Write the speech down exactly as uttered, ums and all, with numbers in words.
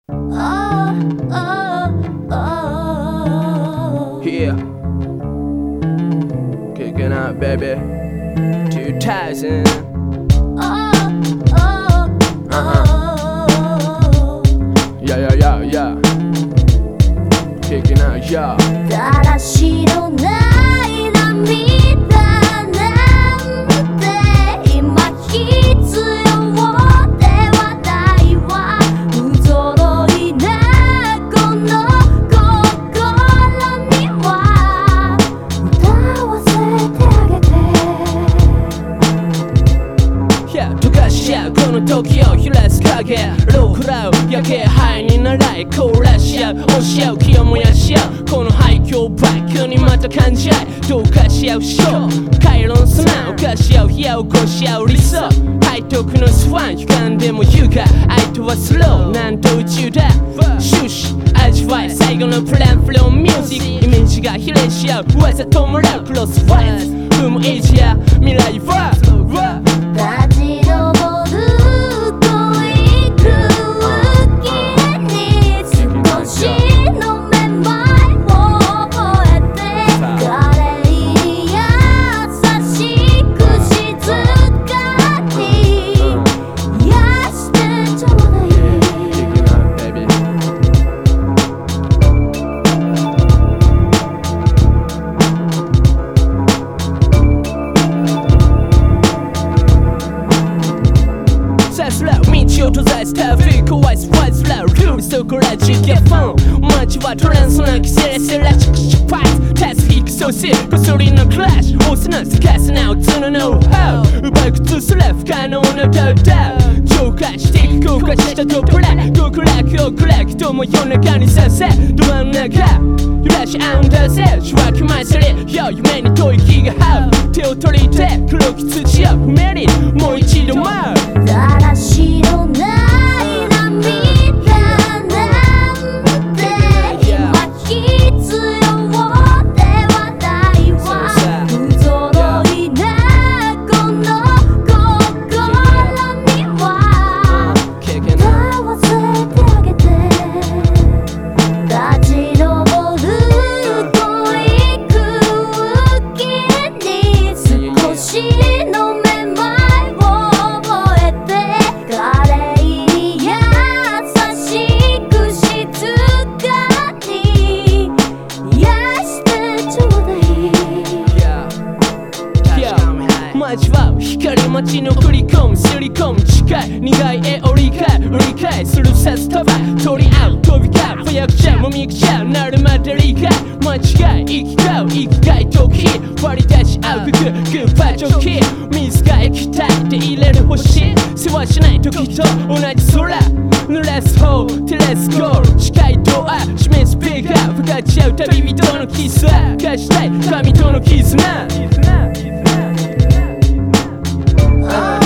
Yeah, kicking out, baby. two thousand. Uh-huh. Yeah, yeah, yeah, yeah. Kicking out, yeah. だらしのない涙なんて今必要ではないわ。不揃いなこの心には歌わせてあげて。 Yeah、溶かしちゃうこの時を揺らす影。ロークラウ焼け灰にならい凍らし合う押し合う気を燃やし合うこの廃墟バックにまた感じ合い同化し合うショー回論砂を犯し合う火を起こし合う理想背徳のスワン歪んでも優雅愛とはスローなんと宇宙だ終始味わい最後のプランフローミュージックイメージが比例し合う噂ともらうクロスファイト踏むエイジや未来は立ち上るといく気に少しのめまいを覚えて華麗に優しく静かに癒してちょうだい。さすら道を閉ざすタフィー怖いスワイスラウルールそこら中キャフォン街はトランスなきセレセラチクシュパイスタスフィークソーシこそりのクラッシュ押すなすかすなおつのノウハウ奪う靴すら不可能なダウダウ浄化していく高架下とプラ極楽極楽とも夜中にさせど真ん中揺らし合うんだぜ主役前それよ夢に吐息が這う手を取りて黒き土を踏めりもう一度舞うだらしのない涙なんて今必要ではないわ不揃いなこの心には歌わせてあげて立ち上るといく気に少しのめまいを覚えて華麗に優しく静かに癒してちょうだい。交わう光街の振り込むすり込む近い苦い絵を理解理解するさす飛ば取り合う飛び交う早くちゃもみくちゃなるまで理解間違い生き交う生きがい時割り出し合うグッグッパチョキ水が液体で入れる星世話しない時と同じ空濡らす方照らすゴール近いドア示すスピーカー分かち合う旅人のキスは貸したい神との絆あ